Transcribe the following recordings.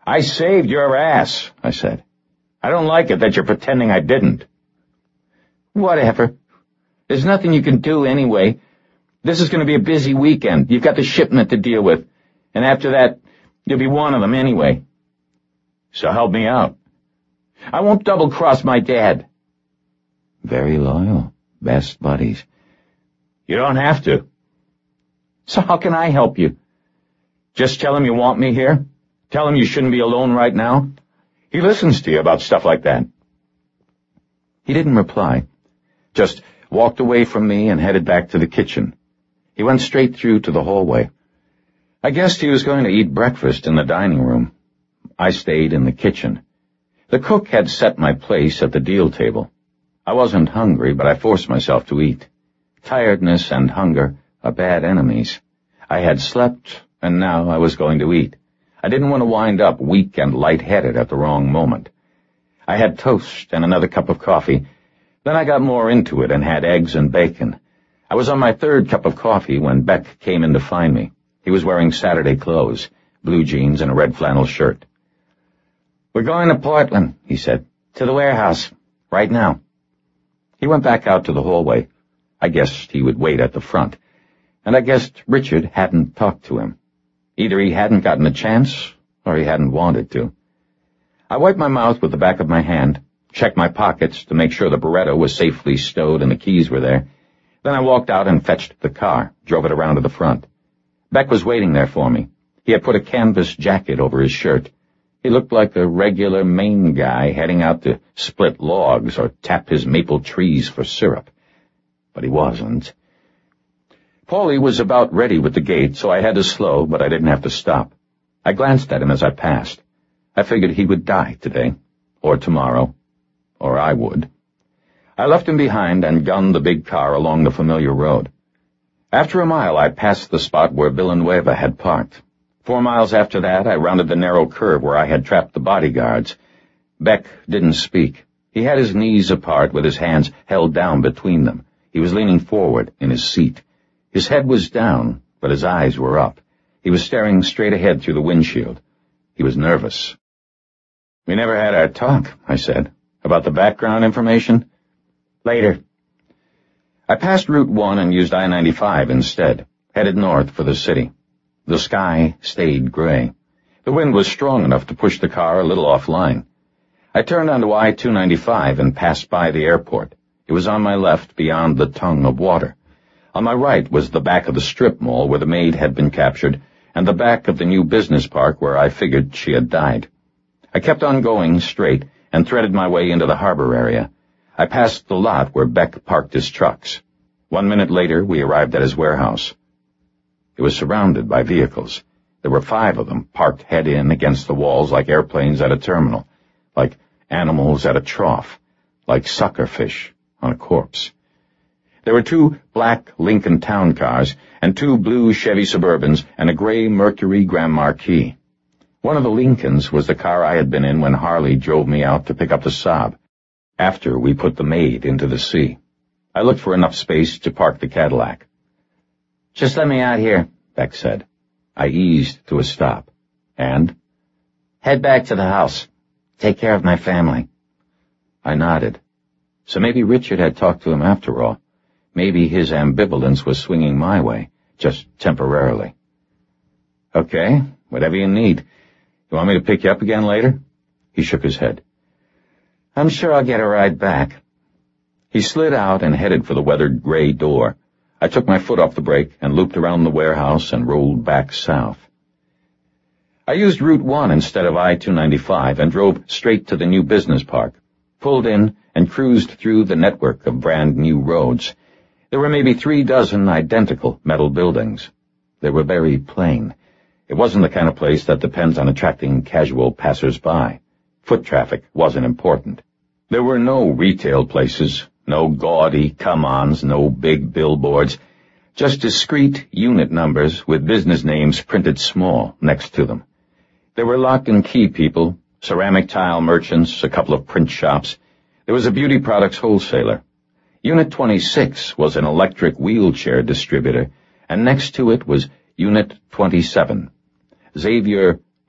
I saved your ass, I said. I don't like it that you're pretending I didn't. Whatever. There's nothing you can do anyway. This is going to be a busy weekend. You've got the shipment to deal with. And after that, you'll be one of them anyway. So help me out. I won't double-cross my dad. Very loyal. Best buddies. You don't have to. So how can I help you? Just tell him you want me here? Tell him you shouldn't be alone right now? He listens to you about stuff like that. He didn't reply. Just walked away from me and headed back to the kitchen. He went straight through to the hallway. I guessed he was going to eat breakfast in the dining room. I stayed in the kitchen. The cook had set my place at the deal table. I wasn't hungry, but I forced myself to eat. Tiredness and hunger are bad enemies. I had slept, and now I was going to eat. I didn't want to wind up weak and lightheaded at the wrong moment. I had toast and another cup of coffee. Then I got more into it and had eggs and bacon. I was on my third cup of coffee when Beck came in to find me. He was wearing Saturday clothes, blue jeans and a red flannel shirt. We're going to Portland, he said. To the warehouse. Right now. He went back out to the hallway. I guessed he would wait at the front. And I guessed Richard hadn't talked to him. Either he hadn't gotten a chance, or he hadn't wanted to. I wiped my mouth with the back of my hand, checked my pockets to make sure the Beretta was safely stowed and the keys were there. Then I walked out and fetched the car, drove it around to the front. Beck was waiting there for me. He had put a canvas jacket over his shirt. He looked like a regular Maine guy heading out to split logs or tap his maple trees for syrup. But he wasn't. Paulie was about ready with the gate, so I had to slow, but I didn't have to stop. I glanced at him as I passed. I figured he would die today, or tomorrow, or I would. I left him behind and gunned the big car along the familiar road. After a mile, I passed the spot where Villanueva had parked. 4 miles after that, I rounded the narrow curve where I had trapped the bodyguards. Beck didn't speak. He had his knees apart with his hands held down between them. He was leaning forward in his seat. His head was down, but his eyes were up. He was staring straight ahead through the windshield. He was nervous. We never had our talk, I said. About the background information? Later. I passed Route 1 and used I-95 instead, headed north for the city. The sky stayed gray. The wind was strong enough to push the car a little offline. I turned onto I-295 and passed by the airport. It was on my left beyond the tongue of water. On my right was the back of the strip mall where the maid had been captured, and the back of the new business park where I figured she had died. I kept on going straight and threaded my way into the harbor area. I passed the lot where Beck parked his trucks. 1 minute later, we arrived at his warehouse. It was surrounded by vehicles. There were 5 of them, parked head-in against the walls like airplanes at a terminal, like animals at a trough, like sucker fish on a corpse. There were 2 black Lincoln Town cars and 2 blue Chevy Suburbans and a gray Mercury Grand Marquis. One of the Lincolns was the car I had been in when Harley drove me out to pick up the Saab, after we put the maid into the sea. I looked for enough space to park the Cadillac. Just let me out here, Beck said. I eased to a stop. And? Head back to the house. Take care of my family. I nodded. So maybe Richard had talked to him after all. Maybe his ambivalence was swinging my way, just temporarily. Okay, whatever you need. You want me to pick you up again later? He shook his head. I'm sure I'll get a ride back. He slid out and headed for the weathered gray door. I took my foot off the brake and looped around the warehouse and rolled back south. I used Route 1 instead of I-295 and drove straight to the new business park, pulled in and cruised through the network of brand new roads. There were maybe 3 dozen identical metal buildings. They were very plain. It wasn't the kind of place that depends on attracting casual passers-by. Foot traffic wasn't important. There were no retail places, no gaudy come-ons, no big billboards, just discrete unit numbers with business names printed small next to them. There were lock and key people, ceramic tile merchants, a couple of print shops. There was a beauty products wholesaler. Unit 26 was an electric wheelchair distributor, and next to it was Unit 27. Xavier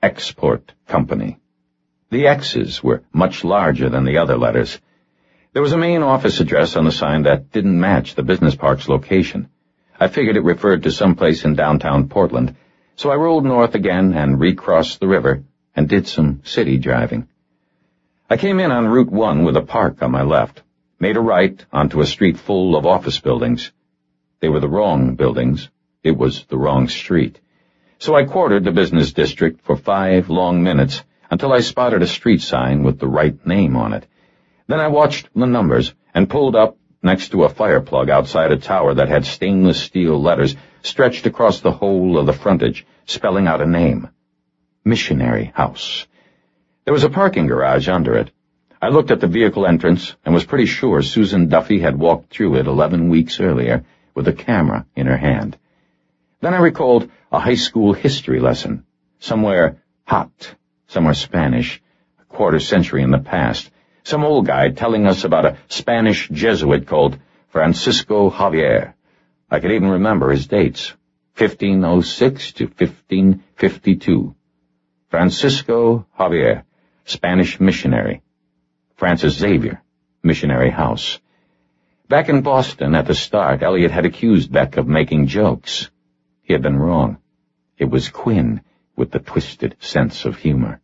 Export Company. The X's were much larger than the other letters. There was a main office address on the sign that didn't match the business park's location. I figured it referred to someplace in downtown Portland, so I rolled north again and recrossed the river and did some city driving. I came in on Route 1 with a park on my left, made a right onto a street full of office buildings. They were the wrong buildings. It was the wrong street. So I quartered the business district for 5 long minutes until I spotted a street sign with the right name on it. Then I watched the numbers and pulled up next to a fire plug outside a tower that had stainless steel letters stretched across the whole of the frontage, spelling out a name. Missionary House. There was a parking garage under it. I looked at the vehicle entrance and was pretty sure Susan Duffy had walked through it 11 weeks earlier with a camera in her hand. Then I recalled a high school history lesson, somewhere hot, somewhere Spanish, a quarter century in the past, some old guy telling us about a Spanish Jesuit called Francisco Javier. I could even remember his dates, 1506 to 1552. Francisco Javier, Spanish missionary. Francis Xavier, Missionary House. Back in Boston at the start, Elliot had accused Beck of making jokes. He had been wrong. It was Quinn with the twisted sense of humor.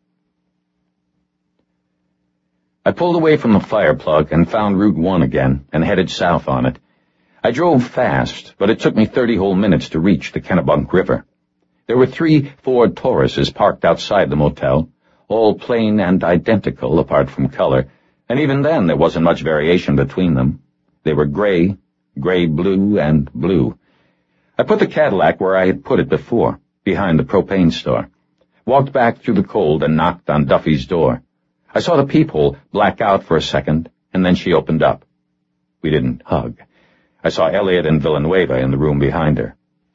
I pulled away from the fire plug and found Route 1 again and headed south on it. I drove fast, but it took me 30 whole minutes to reach the Kennebunk River. There were 3 Ford Tauruses parked outside the motel, all plain and identical apart from color, and even then there wasn't much variation between them. They were gray, gray-blue, and blue. I put the Cadillac where I had put it before, behind the propane store, walked back through the cold and knocked on Duffy's door. I saw the peephole black out for a second, and then she opened up. We didn't hug. I saw Elliot and Villanueva in the room behind her.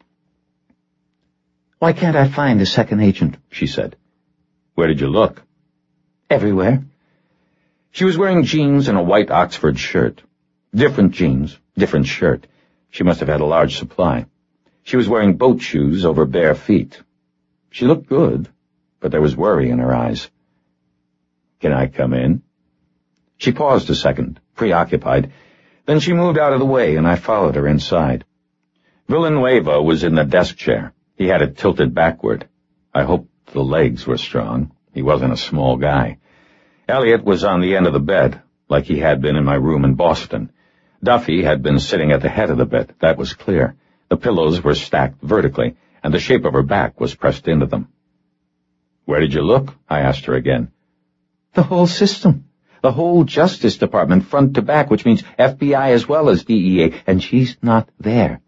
"Why can't I find the second agent?" she said. "Where did you look?" "Everywhere." She was wearing jeans and a white Oxford shirt. Different jeans, different shirt. She must have had a large supply. She was wearing boat shoes over bare feet. She looked good, but there was worry in her eyes. "Can I come in?" She paused a second, preoccupied. Then she moved out of the way, and I followed her inside. Villanueva was in the desk chair. He had it tilted backward. I hoped the legs were strong. He wasn't a small guy. Elliot was on the end of the bed, like he had been in my room in Boston. Duffy had been sitting at the head of the bed, that was clear. The pillows were stacked vertically, and the shape of her back was pressed into them. "Where did you look?" I asked her again. "The whole system. The whole Justice Department, front to back, which means FBI as well as DEA, and she's not there."